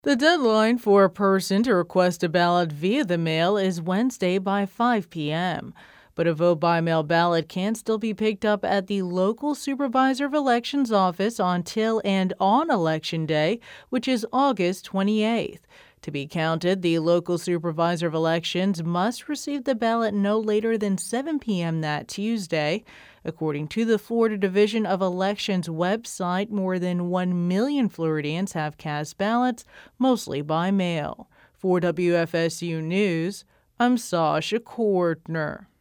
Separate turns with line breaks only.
The deadline for a person to request a ballot via the mail is Wednesday by 5 p.m., but a vote by mail ballot can still be picked up at the local supervisor of elections office until and on Election Day, which is August 28th. To be counted, the local supervisor of elections must receive the ballot no later than 7 p.m. that Tuesday. According to the Florida Division of Elections website, more than 1 million Floridians have cast ballots, mostly by mail. For WFSU News, I'm Sasha Kortner.